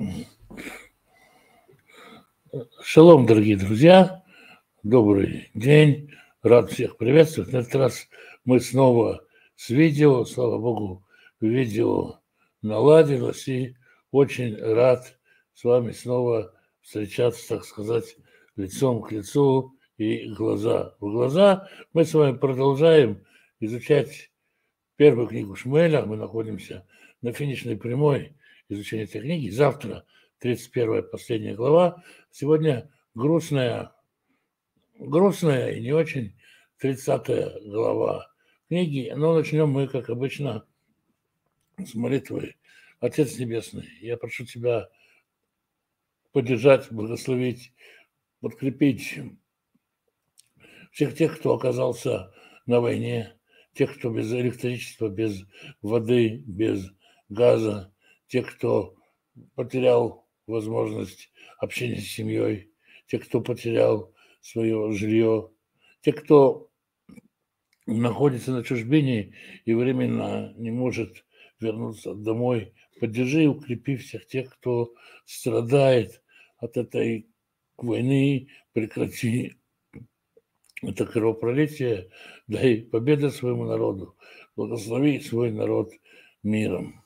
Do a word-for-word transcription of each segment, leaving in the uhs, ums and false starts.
Шалом, дорогие друзья, добрый день, рад всех приветствовать. На этот раз мы снова с видео, слава богу, видео наладилось, и очень рад с вами снова встречаться, так сказать, лицом к лицу и глаза в глаза. Мы с вами продолжаем изучать первую книгу Шмуэля. Мы находимся на финишной прямой изучения этой книги. Завтра тридцать первая, последняя глава. Сегодня грустная, грустная и не очень тридцатая глава книги. Но начнем мы, как обычно, с молитвы. Отец Небесный, я прошу Тебя поддержать, благословить, подкрепить всех тех, кто оказался на войне, тех, кто без электричества, без воды, без газа, тех, кто потерял возможность общения с семьей, тех, кто потерял свое жилье, тех, кто находится на чужбине и временно не может вернуться домой. Поддержи и укрепи всех тех, кто страдает от этой войны, прекрати это кровопролитие, дай победу своему народу, благослови свой народ миром.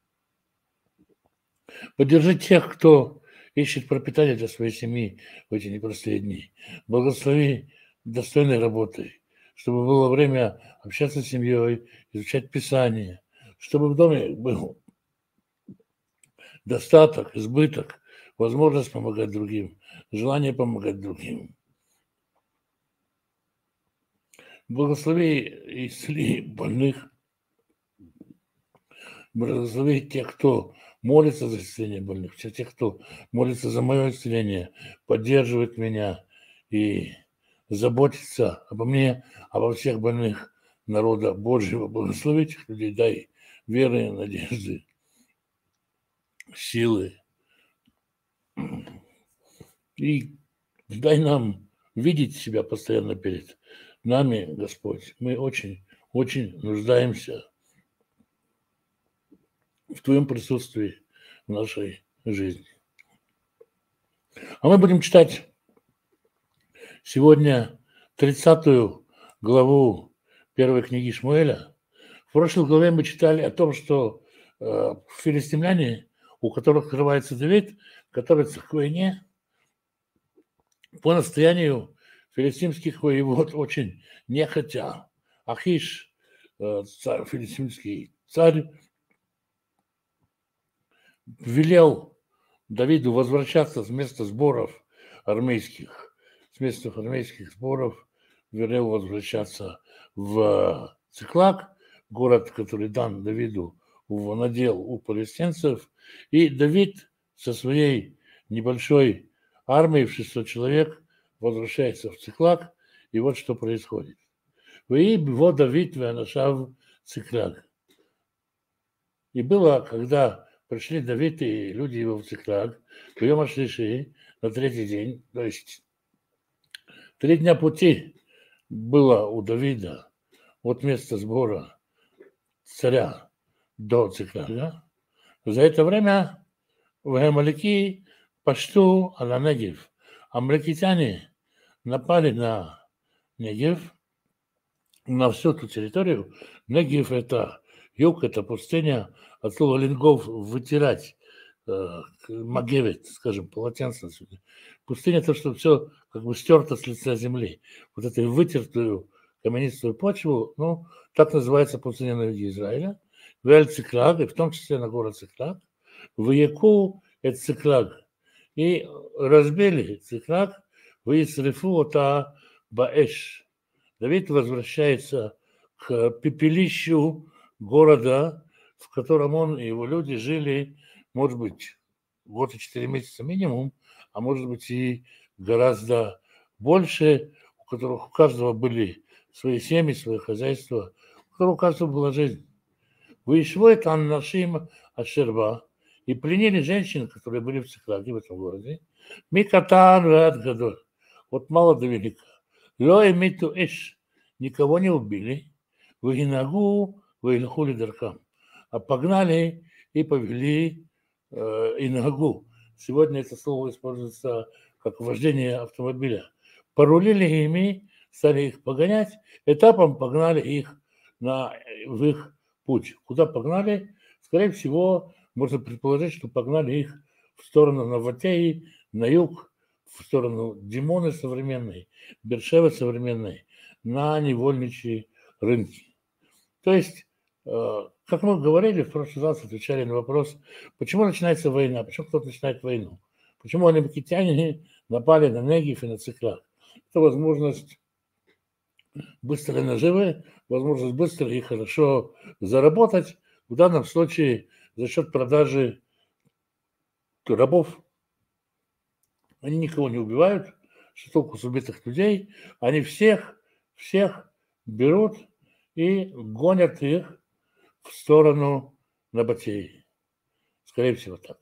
Поддержи тех, кто ищет пропитание для своей семьи в эти непростые дни. Благослови достойной работой, чтобы было время общаться с семьей, изучать Писание, чтобы в доме был достаток, избыток, возможность помогать другим, желание помогать другим. Благослови и исцели больных, благослови тех, кто молится за исцеление больных, всех тех, кто молится за мое исцеление, поддерживает меня и заботится обо мне, обо всех больных народа Божьего. Благослови этих людей, дай веры, надежды, силы. И дай нам видеть себя постоянно перед нами, Господь. Мы очень, очень нуждаемся в Твоем присутствии в нашей жизни. А мы будем читать сегодня тридцатую главу первой книги Шмуэля. В прошлой главе мы читали о том, что э, филистимляне, у которых открывается Давид, готовятся к войне. По настоянию филистимских воевод очень нехотя Ахиш, э, царь, филистимский царь, велел Давиду возвращаться с места сборов армейских, с места армейских сборов, велел возвращаться в Циклаг, город, который дан Давиду в надел у палестинцев, и Давид со своей небольшой армией в шестьсот человек возвращается в Циклаг, и вот что происходит. И его Давид венашав Циклаг. И было, когда пришли Давид и люди его в Циклаг, в Йом ха-Шлиши, на третий день, то есть три дня пути было у Давида от места сбора царя до Циклага. За это время в Амалеки пошту аля Негев. Амалекитяне напали на Негев, на всю эту территорию. Негев – это юг, это пустыня, от слова лингов вытирать, э, магевит, скажем, полотенце. Пустыня – это что все как бы стерто с лица земли. Вот эту вытертую каменистую почву, ну, так называется пустыня на юге Израиля. Вель Циклаг, и в том числе на город Циклаг. В Яку – это Циклаг. И разбили Циклаг, выисрифу ота баэш. Давид возвращается к пепелищу города, в котором он и его люди жили, может быть, год и четыре месяца минимум, а может быть и гораздо больше, у которых у каждого были свои семьи, свои хозяйства, у которого у каждого была жизнь. Вышло это Аннашим Ашерба, и пленили женщин, которые были в Циклаге, в этом городе. Микатан Рад Гадоль, от мала до велика. Ло эмиту эш, никого не убили. Вагинагу, ваилхули даркам. А погнали и повели э, и ногу. Сегодня это слово используется как вождение автомобиля. Порулили ими, стали их погонять, этапом погнали их на, в их путь. Куда погнали? Скорее всего, можно предположить, что погнали их в сторону Новотеи, на юг, в сторону Димоны современной, Бершевы современной, на невольничьи рынки. То есть, как мы говорили в прошлый раз, отвечали на вопрос, почему начинается война, почему кто-то начинает войну, почему амаликитяне напали на Негев и на Циклак. Это возможность быстрой наживы, возможность быстро и хорошо заработать, в данном случае за счет продажи рабов. Они никого не убивают, что толку с убитых людей, они всех, всех берут и гонят их в сторону Набатеи. Скорее всего, так.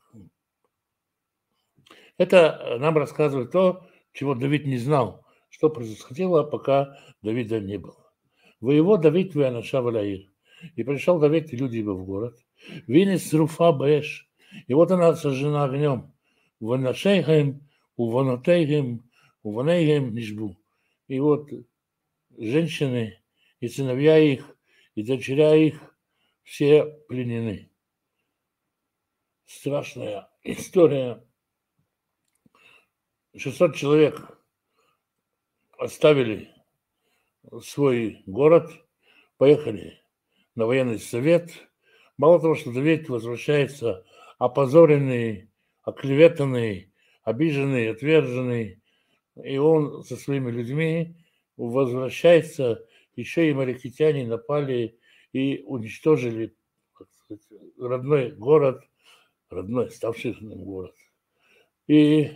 Это нам рассказывает то, чего Давид не знал, что происходило, пока Давида не было. Воевод Давид Вианаша Валаир. И пришел Давид и люди его в город. Винес Руфа Бэш. И вот она сожжена огнем. Ванашейхем, Уванотейхем, Уванейхем Нишбу. И вот женщины и сыновья их, и дочеря их все пленены. Страшная история. шестьсот человек оставили свой город, поехали на военный совет. Мало того, что Давид возвращается опозоренный, оклеветанный, обиженный, отверженный, и он со своими людьми возвращается, еще и амаликитяне напали и уничтожили, как сказать, родной город, родной, ставший родным город. И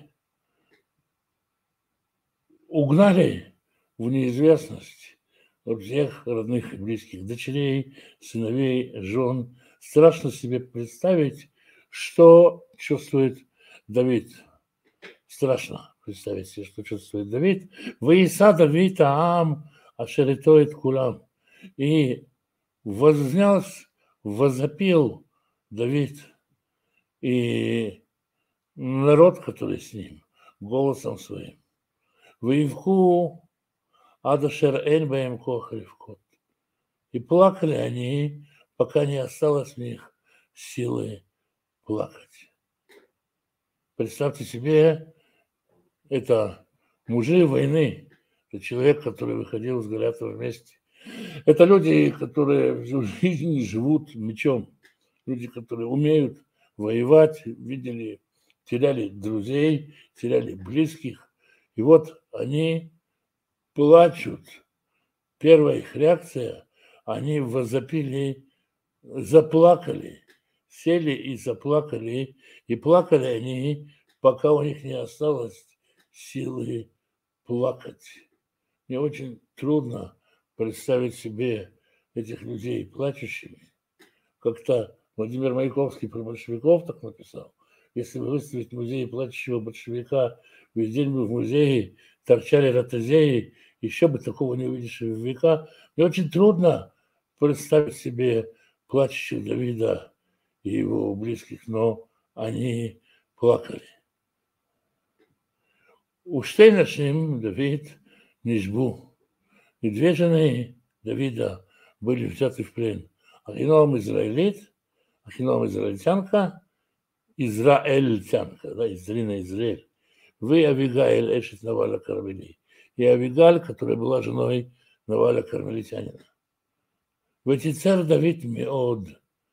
угнали в неизвестность от всех родных и близких дочерей, сыновей, жен. Страшно себе представить, что чувствует Давид. Страшно представить себе, что чувствует Давид. «Ваиса Давид аам ашеритоет кулам». И вознялся, возопил Давид и народ, который с ним, голосом своим. «Ваивку адашер эль баем кох левкот». И плакали они, пока не осталось в них силы плакать. Представьте себе, это мужи войны, это человек, который выходил с Голиафом вместе. Это люди, которые всю жизнь живут мечом. Люди, которые умеют воевать, видели, теряли друзей, теряли близких. И вот они плачут. Первая их реакция, они возопили, заплакали, сели и заплакали. И плакали они, пока у них не осталось силы плакать. Мне очень трудно представить себе этих людей плачущими. Как-то Владимир Маяковский про большевиков так написал. Если вы выставите в музее плачущего большевика, весь день бы в музее торчали ротозеи, еще бы такого не увидишь в века. Мне очень трудно представить себе плачущего Давида и его близких, но они плакали. У Штейнашим Давид Нишбу. И две жены Давида были взяты в плен. Ахином израилит, Ахином израильтянка, израильтянка, да, Изрина Израиль. Вы Авигаэль Эшет Наваля Кармели. И Авигаль, которая была женой Наваля Кармелитянина. Ветицер Давид Меод.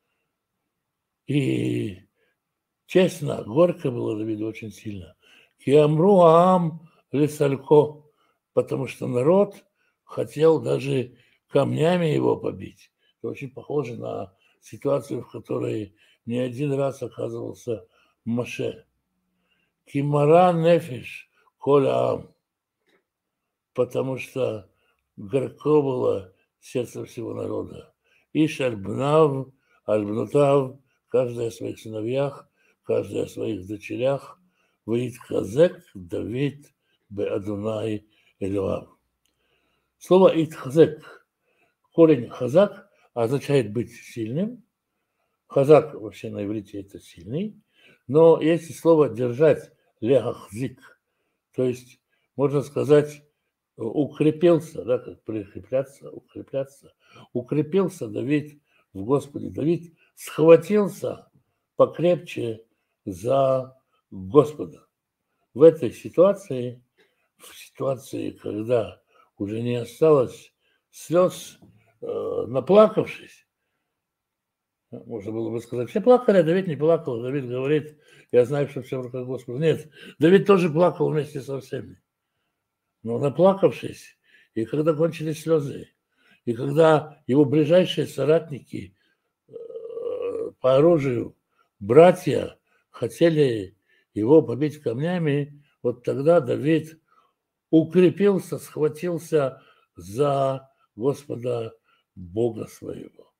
И честно, горько было Давиду очень сильно. Киамру Аам Лесалько, потому что народ хотел даже камнями его побить. Это очень похоже на ситуацию, в которой не один раз оказывался Моше. Кимара нефиш коля ам, потому что горько было сердце всего народа. Иш альбнав, альбнутав, каждый о своих сыновьях, каждый о своих дочерях. Ваитхазек Давид бе Адунай Элюам. Слово «итхазек», корень «хазак» означает быть сильным. Хазак вообще на иврите это сильный. Но есть слово «держать», лехахзик, то есть, можно сказать, укрепился, да, как прикрепляться, укрепляться. Укрепился Давид в Господе. Давид схватился покрепче за Господа. В этой ситуации, в ситуации, когда уже не осталось слез, э, наплакавшись, можно было бы сказать, все плакали, а Давид не плакал. Давид говорит, я знаю, что все в руках Господа. Нет, Давид тоже плакал вместе со всеми. Но наплакавшись, и когда кончились слезы, и когда его ближайшие соратники э, по оружию, братья, хотели его побить камнями, вот тогда Давид укрепился, схватился за Господа Бога своего.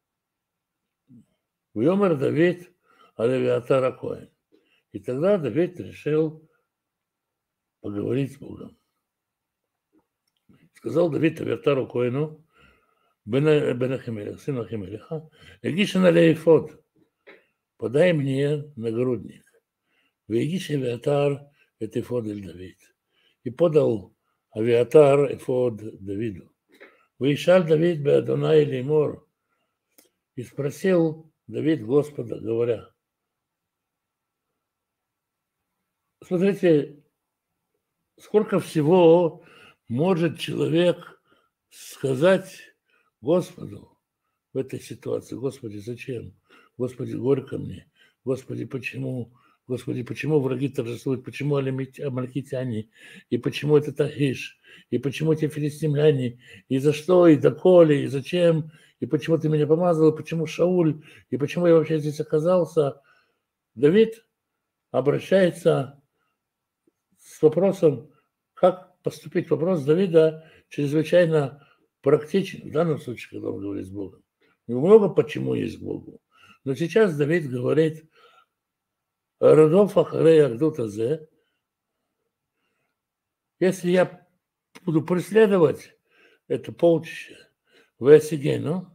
Вьомер Давид Алевиатара Коэн. И тогда Давид решил поговорить с Богом. Сказал Давид Авиатару Коэну, бен Ахимелех, сын Ахимелеха, Эгишен алейфод, подай мне нагрудник. Вегиш Авиатар это эфод эль Давид. И подал Авиатар эфод Давиду. Выишаль Давид бе Адонай леймор. И спросил Давид Господа, говоря, смотрите, сколько всего может человек сказать Господу в этой ситуации. Господи, зачем? Господи, горько мне. Господи, почему? Господи, почему враги торжествуют? Почему амалькитяне? И почему это Тахиш? И почему эти филистимляне? И за что? И доколе? И зачем? И почему ты меня помазал? И почему Шауль? И почему я вообще здесь оказался? Давид обращается с вопросом, как поступить. Вопрос Давида чрезвычайно практичен, в данном случае, когда он говорит с Богом. Много почему есть к Богу. Но сейчас Давид говорит, «Родов ахарей агдутазе», если я буду преследовать это полчище в Эсигену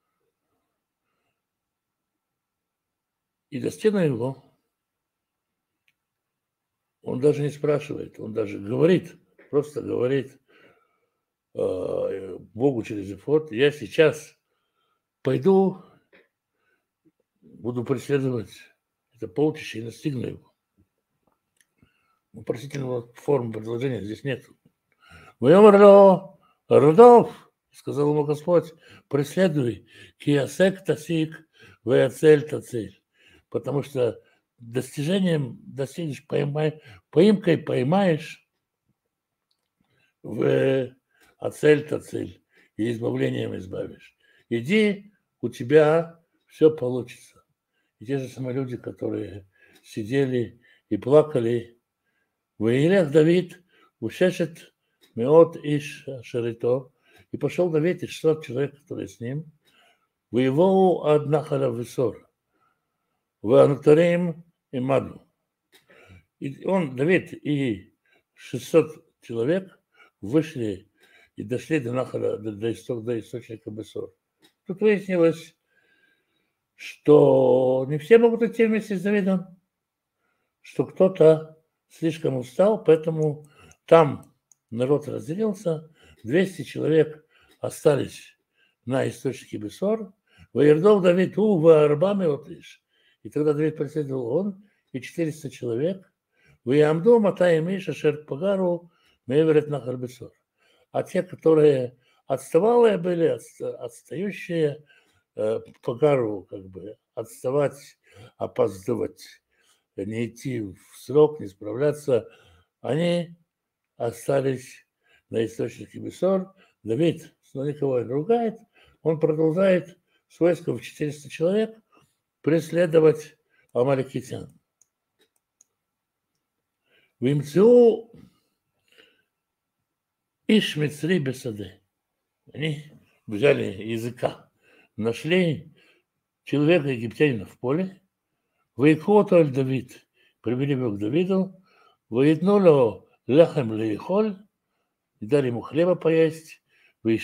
и достигну его, он даже не спрашивает, он даже говорит, просто говорит э, Богу через эфод, я сейчас пойду, буду преследовать это полчище и настигну его. Вопросительного формы предложения здесь нет. Вымерло родов, сказал ему Господь, преследуй, киасек тасик, веацель тацель. Потому что достижением достигнешь, поймай, поимкой поймаешь, в ацель тацель, и избавлением избавишь. Иди, у тебя все получится. И те же самые люди, которые сидели и плакали, Ваилех Давид, ушешет меот иш шарито, и пошел Давид и шестьсот человек, которые с ним, воевал от Нахала Висор, в Анатарим и Маду. И он, Давид и шестьсот человек вышли и дошли до Нахала, до, до, исток, до источника Бесор. Тут выяснилось, что не все могут идти вместе с Давидом, что кто-то слишком устал, поэтому там народ разделился, двести человек остались на источнике Бесор, Ваердов Давид у Ваарбами отлишь. И тогда Давид преследовал он и четыреста человек, Ваямду Матай Миша Шерт Пагару Меверет Нахар Бесор. А те, которые отставалые были, отстающие, Пагару, как бы отставать, опаздывать, не идти в срок, не справляться, они остались на источнике Бесор. Давид снова никого не ругает, он продолжает с войском в четыреста человек преследовать амаликитян. В Имцу Ишмицри Бесаде. Они взяли языка, нашли человека египтянина в поле, Вайкоту аль Давид, привели его к Давиду, воеднули ляхем лейхоль, и дали ему хлеба поесть,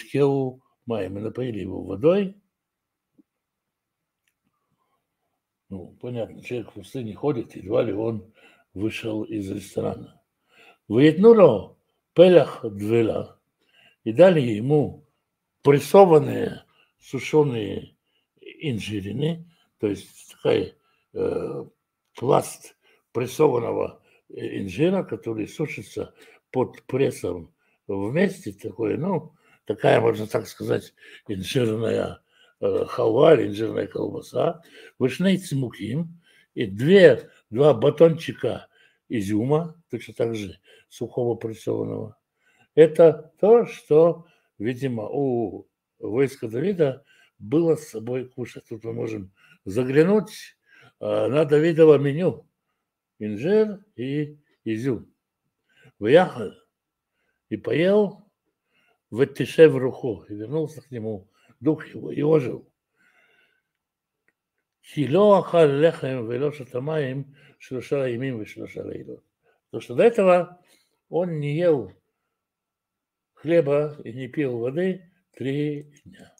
вышкеу маем, и напоили его водой. Ну, понятно, человек в пустыне ходит, едва ли он вышел из ресторана. Ваитнуло пелях двела, и дали ему прессованные сушеные инжирины, то есть такая э, пласт прессованного инжира, который сушится под прессом вместе, такой, ну, такая, можно так сказать, инжирная э, халва, инжирная колбаса, вышней цимуким, и две, два батончика изюма, точно так же сухого прессованного. Это то, что, видимо, у войска Давида было с собой кушать. Тут мы можем заглянуть э, на Давидово меню. Инжир и изюм. Выехал и поел в Тишев руху, и вернулся к нему дух его, и ожил. Хило ахал лехем вело шатамаем шлоша ямим вешлоша лейлот. Потому что до этого он не ел хлеба и не пил воды три дня.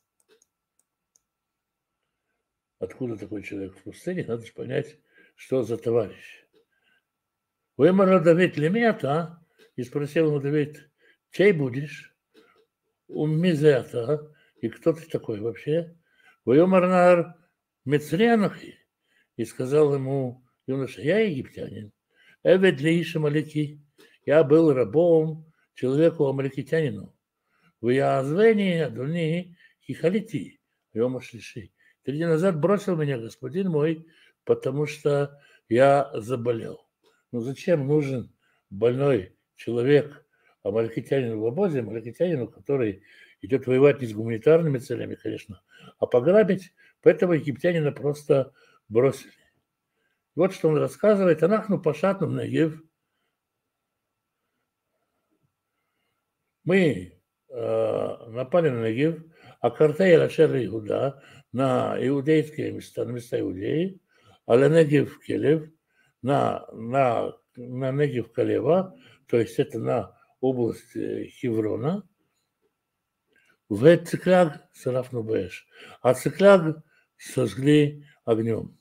Откуда такой человек в пустыне? Надо же понять, что за товарищ. Вымер Давид лемета, и спросил ему Давид, чей будешь? Уммизета, и кто ты такой вообще? Вымер нар Мецренахи, и сказал ему юноша, я египтянин. Эвед лииш амалики, я был рабом человеку амаликитянину. Вы язвени адуни хихалити, йома шлиши. Три дня назад бросил меня господин мой, потому что я заболел. Ну зачем нужен больной человек, амаликитянин в обозе, амаликитянину, который идет воевать не с гуманитарными целями, конечно, а пограбить, поэтому египтянина просто бросили. Вот что он рассказывает. Анахну пашатну Негев. Мы э, напали на Негев, а Картей Рашер Иуда, на иудейские места, на места Иудеи, а на Негев Келев, на, на, на Негев Калева, то есть это на область Хеврона, в Цикляг Сарафну Бэш, а Цикляг сожгли огнем.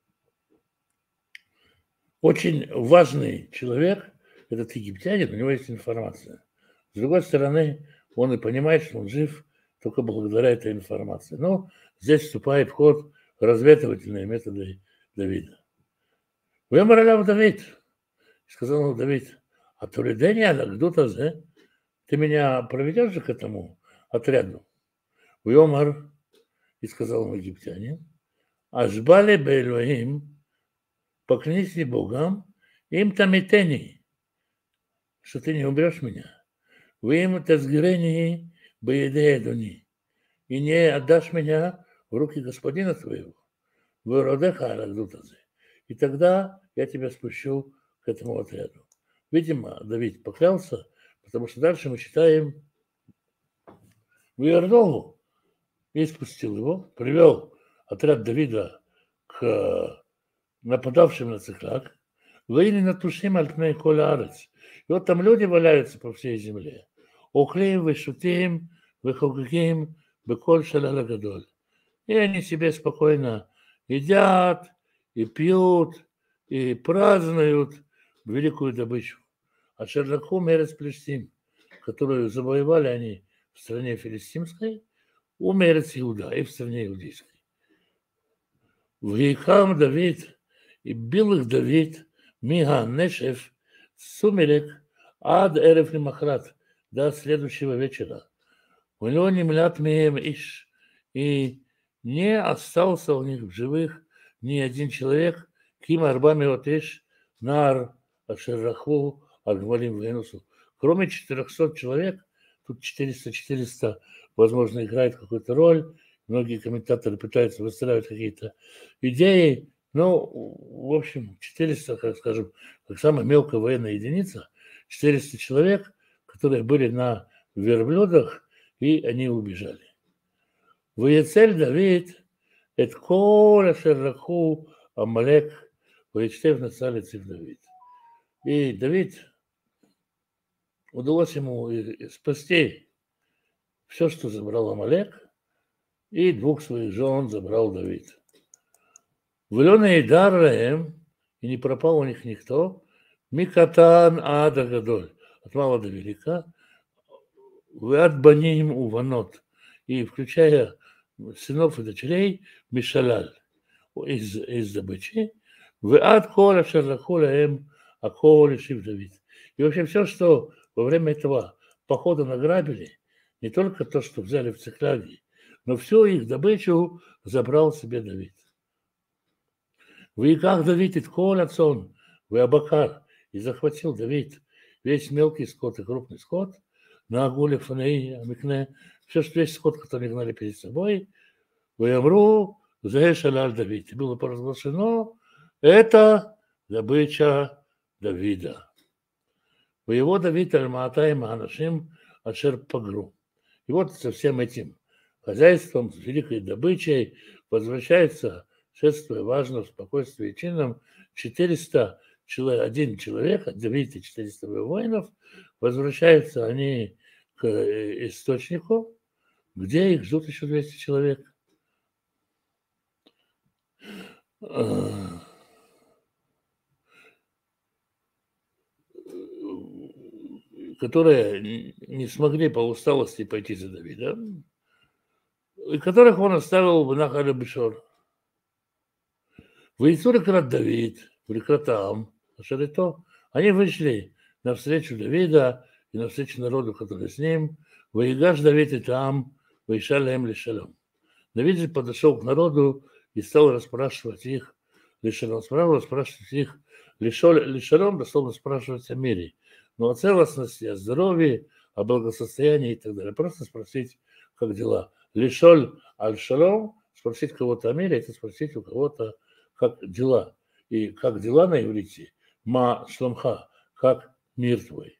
Очень важный человек, этот египтянин, у него есть информация. С другой стороны, он и понимает, что он жив только благодаря этой информации. Но здесь вступает в ход разведывательные методы Давида. Выморлял Давид, сказал ему Давид, а то ли Дэни анекдота, ты меня проведешь же к этому отряду? Вымор, и сказал ему египтянин, Ашбали Бейлоим, поклянись мне Богом, им тамитени, что ты не уберешь меня. Вы им тазгирени боедея дуни, и не отдашь меня в руки господина твоего, в родеха алагдутазе. И тогда я тебя спущу к этому отряду. Видимо, Давид поклялся, потому что дальше мы читаем в Иордову и спустил его, привел отряд Давида к нападавшим на Циклаг, выили на тушим альпней коля арец. И вот там люди валяются по всей земле. Охлим, вышутим, выхогим, беколь шалала гадоль. И они себе спокойно едят, и пьют, и празднуют великую добычу. А Шерлаху мерец Плештим, которую завоевали они в стране филистимской, у мерец Иуда и в стране иудейской. Вейхам Давид, и бил их Давид, Мига Нешев, Сумерек, Ад Эреф Лимахрат, до следующего вечера. У него не млят меем иш, и не остался у них в живых ни один человек, ким арбами отеш, нар, ашерраху, аргвалим венусу. Кроме четырехсот человек, тут четыреста четыреста, возможно, играет какую-то роль, многие комментаторы пытаются выстраивать какие-то идеи, но, в общем, четыреста, как скажем, как самая мелкая военная единица, четыреста человек, которые были на верблюдах, и они убежали. Ваецель Давид, это коля шерраху Амалек, ваечтев на цалицев Давид. И Давид, удалось ему спасти все, что забрал Амалек, и двух своих жен забрал Давид. Велёна и дараем, и не пропал у них никто, микатан ада гадоль, от мала до велика, вад баним уванот, и включая сынов и дочерей, мишалаль, из, из добычи, вад кола шарлахуля эм, а кола шив Давид. И вообще все, что во время этого похода награбили, не только то, что взяли в Циклаге, но всю их добычу забрал себе Давид. Вы как Давид и Тколя цон, вы Абакар, и захватил Давид весь мелкий скот и крупный скот, на агуле фаней, амикне, все, что весь скот, который гнали перед собой, вы Амру, Зешалаль Давид. И было провозглашено, это добыча Давида. Воево Давид аль-Маатай Маанашим Ашер Пагру. И вот со всем этим хозяйством, с великой добычей возвращается, шествуя важно, в спокойствии и чином, четыреста человек, один человек, от Давида четыреста воинов, возвращаются они к источнику, где их ждут еще двести человек. Которые не смогли по усталости пойти за Давидом, и которых он оставил в Нахале Бешор. Выйцур крат Давид, прекратам, Шарито, они вышли навстречу Давида и навстречу народу, который с ним, Ваигаш Давид и там, Ваишалем Лишалом. Давид же подошел к народу и стал расспрашивать их, Лишалом, спрашивать их, Лишалом, дословно спрашивать о мире, но о целостности, о здоровье, о благосостоянии и так далее. Просто спросить, как дела. Лишоль аль-шалом, спросить кого-то о мире, это спросить у кого-то, как дела. И как дела на иврите? Ма шломха, как мир твой.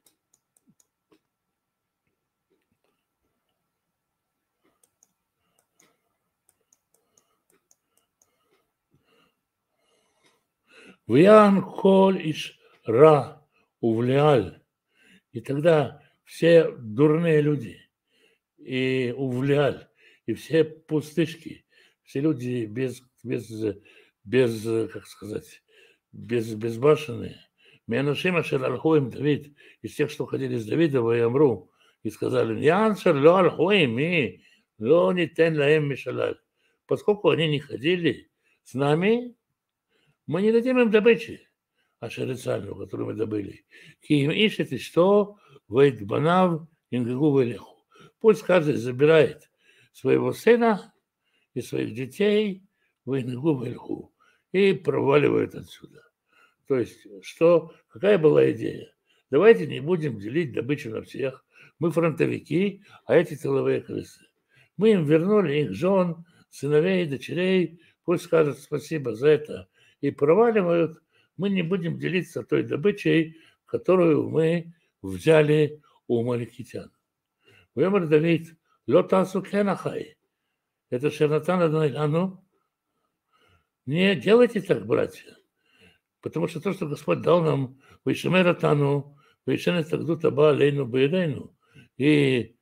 Вян коль иш ра увлиаль. И тогда все дурные люди и увлиаль, и все пустышки, все люди без, без, без как сказать, без, безбашенные. Мянашима шеральхуем Давид, из тех, что ходили с Давидом, и Амру, и сказали, Яншер ло альхуем ми, ло нитен лаем мишалаль. Поскольку они не ходили с нами, мы не дадим им добычи, ашерицальную, которую мы добыли. Киим ищет и что, вейт банав, ингагу велиху. Пусть каждый забирает своего сына и своих детей в ингагу велиху и проваливает отсюда. То есть, что, какая была идея? Давайте не будем делить добычу на всех. Мы фронтовики, а эти тыловые крысы. Мы им вернули их жен, сыновей, дочерей. Пусть скажут спасибо за это и проваливают. Мы не будем делиться той добычей, которую мы взяли у маликитян. Вемер Давид, лотасу кенахай. Это Шернатан Ану. Не делайте так, братья. Потому что то, что Господь дал нам, Вайшемера Тану, Вайшене Тагду Таба Алейну Бейрейну, и,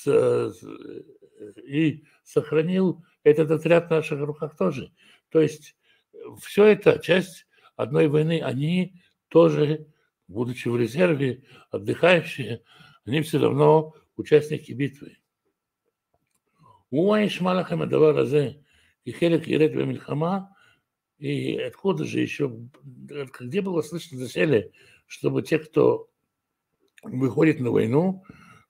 и сохранил этот отряд в наших руках тоже. То есть все это часть одной войны, они тоже, будучи в резерве, отдыхающие, они все равно участники битвы. Уайшмалахем Адаваразе, и Хелек Ирет Мильхама. И откуда же еще, где было слышно доселе, чтобы те, кто выходит на войну,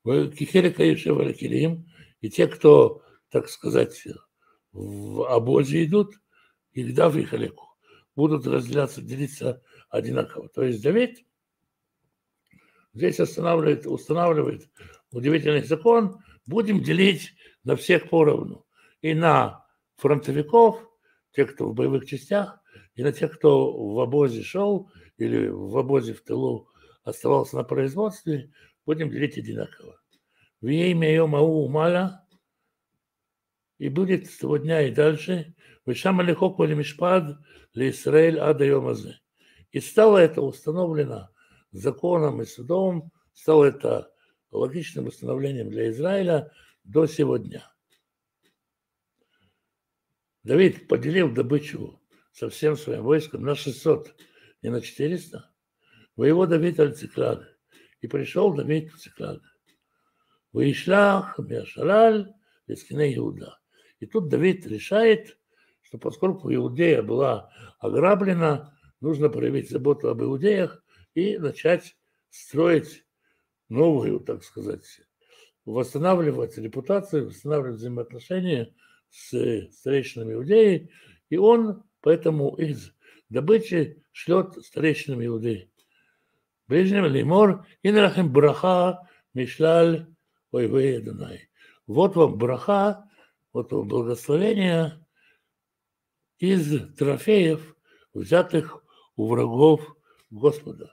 и те, кто, так сказать, в обозе идут, их дав и халеку, будут разделяться, делиться одинаково. То есть Давид здесь устанавливает, устанавливает удивительный закон, будем делить на всех поровну. И на фронтовиков, тех, кто в боевых частях, и на тех, кто в обозе шел или в обозе в тылу оставался на производстве, будем делить одинаково. В имя ее Мау Маля, и будет с того дня и дальше, Вишам Алихок Валимишпад Лисраэль Ада Йомазе. И стало это установлено законом и судом, стало это логичным установлением для Израиля до сего дня. Давид поделил добычу со всем своим войском на шестьсот и на четыреста, воевода Давид аль-Циклаг. И пришел Давид в Циклаг. Выишлях Беашалаль Лескине Иуда. И тут Давид решает, что поскольку Иудея была ограблена, нужно проявить заботу об иудеях и начать строить новую, так сказать, восстанавливать репутацию, восстанавливать взаимоотношения с старейшинами иудеи. И он поэтому из добычи шлет старейшинам иудеи. Ближним лимор и нарахим браха мишлаль ойвей Адонай. Вот вам браха, вот вам благословение из трофеев, взятых у врагов Господа.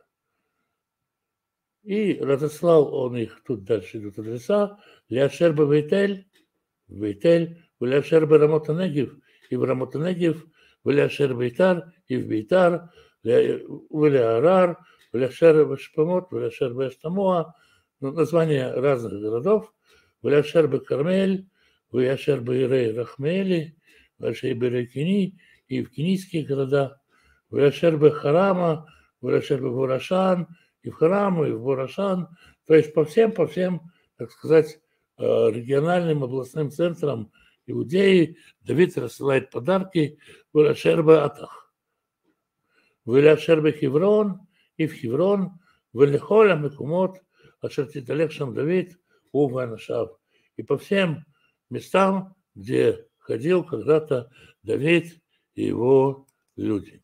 И разослал он их, тут дальше идут адреса, Ляшерба Вейтель, Вейтель, Ляшерба Рамотанегив, и в Рамотанегив, Ляшер Бейтар, и в Бейтар, Ляарар, Ляшер Шпамот, Ляшер Бештамоа, названия разных городов, Ляшер Бекармель, Ляшер Бейрей Рахмели, Ляшер Бейрей и в Кенийские города, Ляшер Бехарама, Ляшер Беворашан, и в Хараму, и в Борашан, то есть по всем, по всем, так сказать, региональным областным центрам Иудеи Давид рассылает подарки в Ляшербе Атах, в Ляшербе Хеврон, и в Хеврон, в Лехоля Мекумот, Ашертиталех Шам Давид, Ува Анашав, и по всем местам, где ходил когда-то Давид и его люди.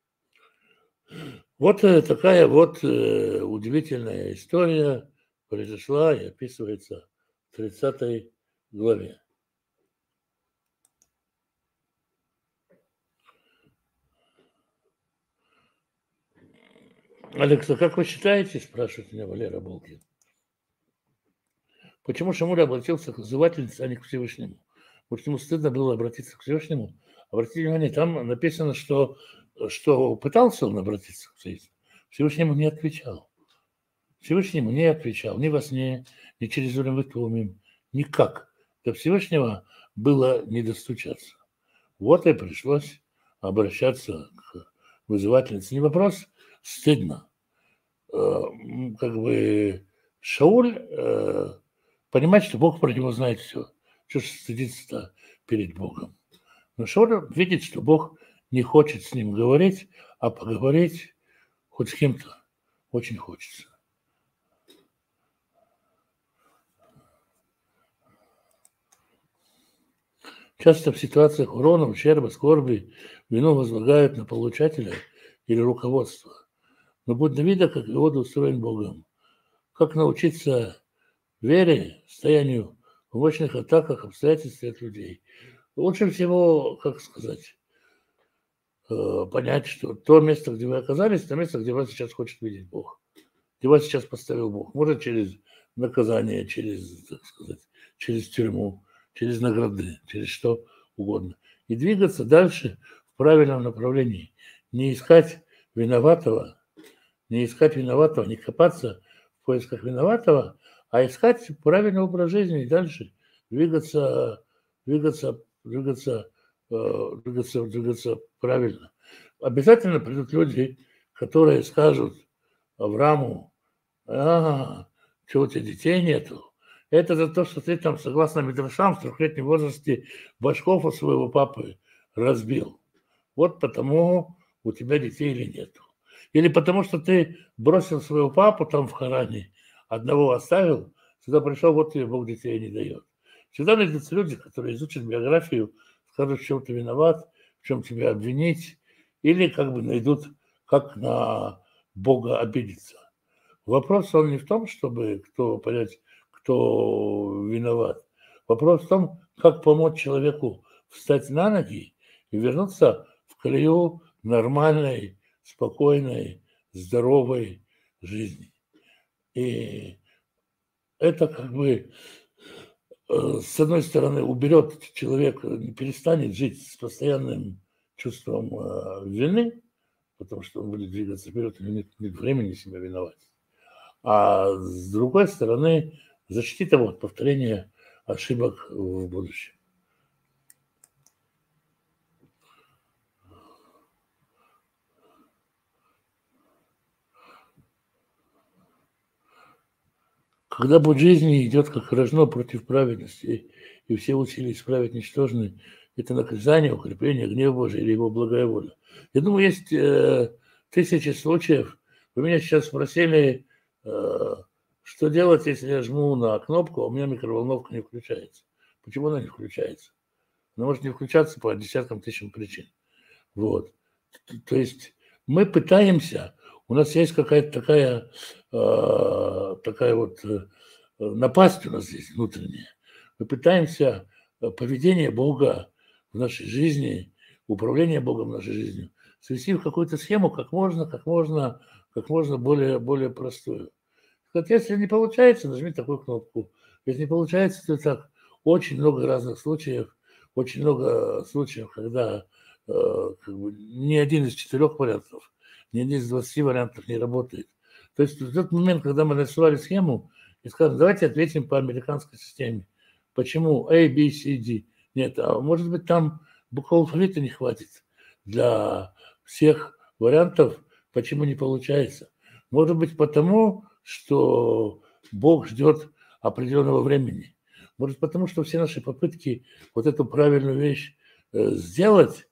Вот такая вот э, удивительная история произошла и описывается в тридцатой главе. Алекса, как вы считаете, спрашивает меня Валера Болкин, почему Шамуль обратился к вызывательнице, а не к Всевышнему? Вот ему стыдно было обратиться к Всевышнему. Обратите внимание, там написано, что, что пытался он обратиться к Всевышнему. Всевышнему не отвечал. Всевышнему не отвечал ни во сне, ни через Урем-Ветумим, никак. До Всевышнего было не достучаться. Вот и пришлось обращаться к вызывательнице. Не вопрос, стыдно. Как бы Шауль понимает, что Бог про него знает все. Что ж стыдиться-то перед Богом? Но Шауль видит, что Бог не хочет с ним говорить, а поговорить хоть с кем-то очень хочется. Часто в ситуациях урона, ущерба, скорби вину возлагают на получателя или руководство. Но будь Давида, как Иуда, устроен Богом. Как научиться вере, стоянию в мощных атаках, обстоятельствах от людей? Лучше всего, как сказать, понять, что то место, где вы оказались, то место, где вас сейчас хочет видеть Бог. Где вас сейчас поставил Бог. Может, через наказание, через, так сказать, через тюрьму, через награды, через что угодно. И двигаться дальше в правильном направлении. Не искать виноватого, не искать виноватого, не копаться в поисках виноватого, а искать правильный образ жизни и дальше двигаться, двигаться, двигаться, двигаться, двигаться правильно. Обязательно придут люди, которые скажут Аврааму: а, что у тебя детей нету? Это за то, что ты там, согласно Мидрашам, в трехлетнем возрасте башков у своего папы разбил. Вот потому у тебя детей или нету. Или потому что ты бросил своего папу там в Харане, одного оставил, сюда пришел, вот тебе Бог детей не дает. Всегда найдутся люди, которые изучат биографию, скажут, в чем ты виноват, в чем тебя обвинить, или как бы найдут, как на Бога обидеться. Вопрос он не в том, чтобы кто понять, кто виноват. Вопрос в том, как помочь человеку встать на ноги и вернуться в колею нормальной, спокойной, здоровой жизни. И это как бы, с одной стороны, уберет человека, не перестанет жить с постоянным чувством вины, потому что он будет двигаться вперед, и нет, нет времени себя виновать. А с другой стороны, защитит его от повторения ошибок в будущем. Когда путь жизни идет как рожно против праведности, и все усилия исправить ничтожны, это наказание, укрепление, гнев Божий или его благая воля. Я думаю, есть э, тысячи случаев. Вы меня сейчас спросили, э, что делать, если я жму на кнопку, а у меня микроволновка не включается. Почему она не включается? Она может не включаться по десяткам тысяч причин. Вот. То есть мы пытаемся, у нас есть какая-то такая, э, такая вот э, напасть у нас здесь внутренняя. Мы пытаемся поведение Бога в нашей жизни, управление Богом в нашей жизнью свести в какую-то схему как можно, как можно, как можно более, более простую. Вот если не получается, нажми такую кнопку. Если не получается, то так. Очень много разных случаев, очень много случаев, когда э, как бы, ни один из четырех вариантов, ни один из двадцати вариантов не работает. То есть в тот момент, когда мы нарисовали схему и сказали, давайте ответим по американской системе. Почему A, B, C, D? Нет, а может быть там букв алфавита не хватит для всех вариантов, почему не получается. Может быть потому, что Бог ждет определенного времени. Может, потому что все наши попытки вот эту правильную вещь э, сделать,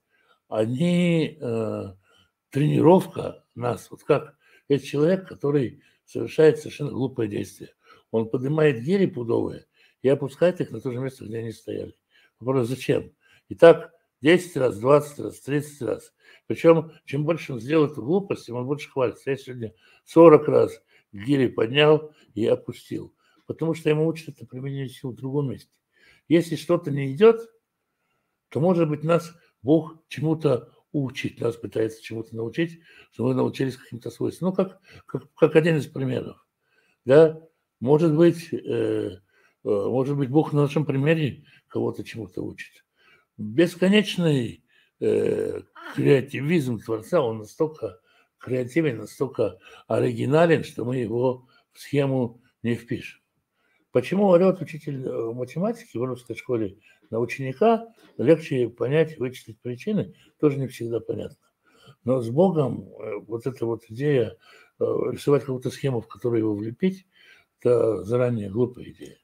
они э, тренировка нас. Вот как есть человек, который совершает совершенно глупое действие. Он поднимает гири пудовые и опускает их на то же место, где они стояли. Вопрос, зачем? И так десять раз, двадцать раз, тридцать раз. Причем, чем больше он сделает эту глупость, тем он больше хвалится. Я сегодня сорок раз гири поднял и опустил. Потому что ему учат это применение сил в другом месте. Если что-то не идет, то, может быть, нас Бог чему-то учит, нас пытается чему-то научить, чтобы мы научились каким-то свойствам. Ну, как, как, как один из примеров. Да? Может быть, э, может быть, Бог на нашем примере кого-то чему-то учит. Бесконечный э, креативизм Творца, он настолько креативен, настолько оригинален, что мы его в схему не впишем. Почему орет учитель математики в русской школе на ученика, легче понять, вычислить причины, тоже не всегда понятно. Но с Богом вот эта вот идея рисовать какую-то схему, в которую его влепить, это заранее глупая идея.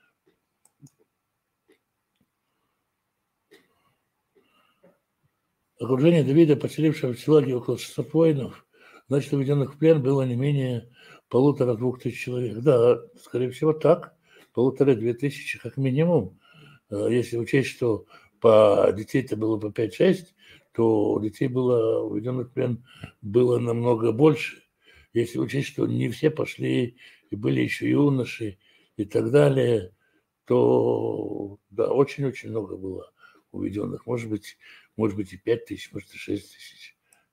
Окружение Давида, поселившегося в лагере около шестисот воинов, значит, уведенных в плен было не менее полутора-двух тысяч человек. Да, скорее всего, так. Полутора-две тысячи как минимум. Если учесть, что по детей-то было по пять-шесть, то детей было уведенных в плен было намного больше. Если учесть, что не все пошли, и были еще юноши и так далее, то да, очень-очень много было уведенных. Может быть, может быть и пять тысяч, может и шесть тысяч.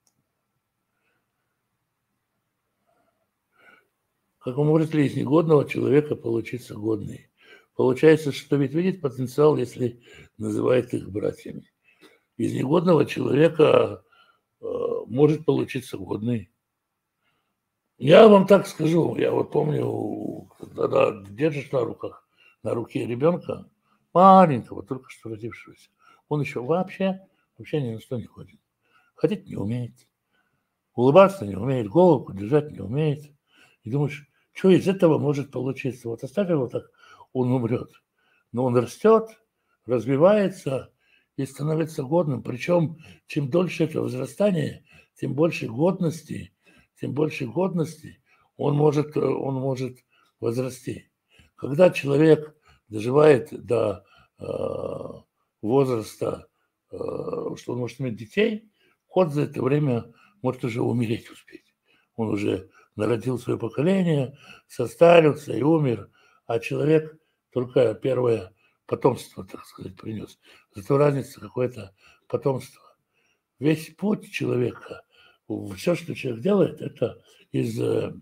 Как может ли из негодного человека получиться годный? Получается, что ведь видит потенциал, если называет их братьями. Из негодного человека э, может получиться годный. Я вам так скажу, я вот помню, когда держишь на руках, на руке ребенка, маленького, только что родившегося, он еще вообще, вообще ни на что не ходит. Ходить не умеет, улыбаться не умеет, голову держать не умеет. И думаешь, что из этого может получиться? Вот оставь его так, он умрет. Но он растет, развивается и становится годным. Причем, чем дольше это возрастание, тем больше годности, тем больше годности он может, он может возрасти. Когда человек доживает до э, возраста, э, что он может иметь детей, кот за это время может уже умереть успеть. Он уже народил свое поколение, состарился и умер, а человек только первое потомство, так сказать, принес. Зато разница какое-то потомство. Весь путь человека, все, что человек делает, это из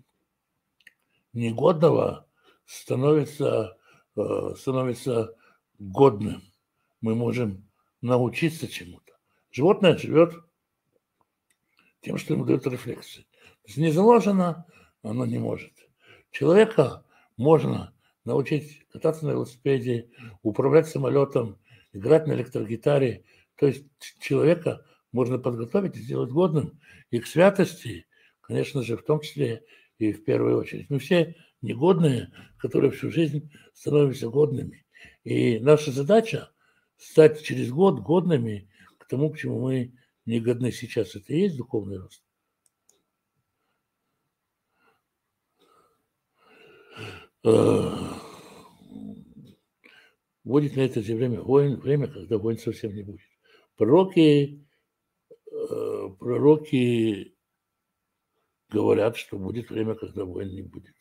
негодного становится, становится годным. Мы можем научиться чему-то. Животное живет тем, что ему дает рефлексы. Если не заложено, оно не может. Человека можно научить кататься на велосипеде, управлять самолетом, играть на электрогитаре. То есть человека можно подготовить и сделать годным. И к святости, конечно же, в том числе и в первую очередь. Мы все негодные, которые всю жизнь становимся годными. И наша задача стать через год годными к тому, к чему мы не годны сейчас. Это и есть духовный рост. Будет на это время войн, время, когда войн совсем не будет. Пророки, пророки говорят, что будет время, когда войн не будет.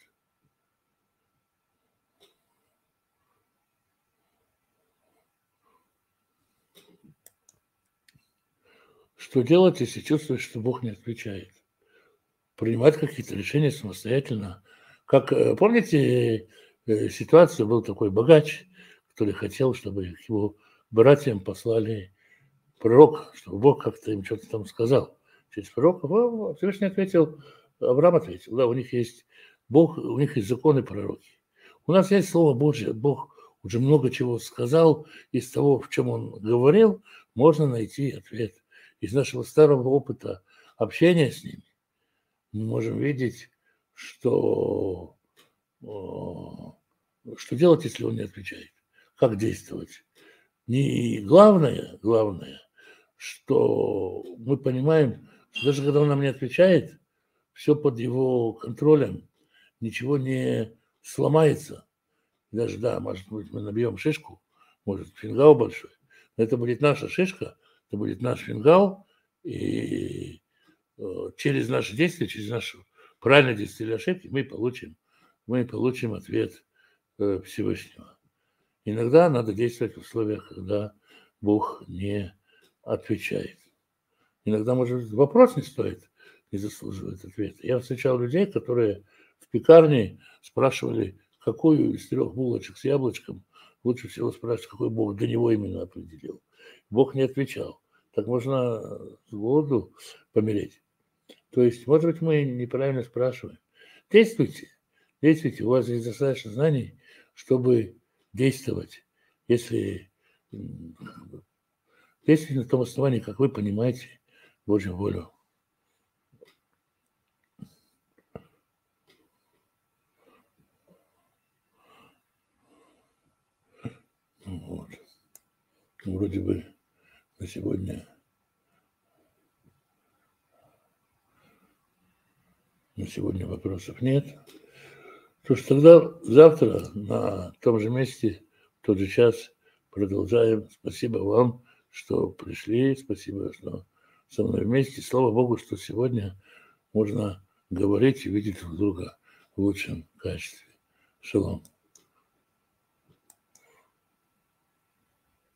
Что делать, если чувствуешь, что Бог не отвечает? Принимать какие-то решения самостоятельно. Как, помните, ситуацию, был такой богач, который хотел, чтобы его братьям послали пророк, чтобы Бог как-то им что-то там сказал. Через пророка Всевышний ответил, Авраам ответил, да, у них есть Бог, у них есть законы пророки. У нас есть Слово Божье, Бог уже много чего сказал, из того, в чем Он говорил, можно найти ответ. Из нашего старого опыта общения с ними мы можем видеть, что, что делать, если Он не отвечает, как действовать. Не главное, главное, что мы понимаем, что даже когда Он нам не отвечает, все под Его контролем, ничего не сломается. Даже, да, может быть, мы набьем шишку, может, фингал большой, но это будет наша шишка, это будет наш фингал, и через наши действия, через наши правильные действия или ошибки мы получим, мы получим ответ Всевышнего. Иногда надо действовать в условиях, когда Бог не отвечает. Иногда, может быть, вопрос не стоит, не заслуживает ответа. Я встречал людей, которые в пекарне спрашивали, какую из трех булочек с яблочком лучше всего спрашивать, какой Бог для него именно определил. Бог не отвечал. Так можно с голоду помереть. То есть, может быть, мы неправильно спрашиваем. Действуйте, действуйте, у вас есть достаточно знаний, чтобы действовать, если действуйте на том основании, как вы понимаете Божью волю. Вот. Вроде бы на сегодня на сегодня вопросов нет. То что тогда завтра на том же месте, в тот же час продолжаем. Спасибо вам, что пришли. Спасибо, что со мной вместе. Слава Богу, что сегодня можно говорить и видеть друг друга в лучшем качестве. Шалом.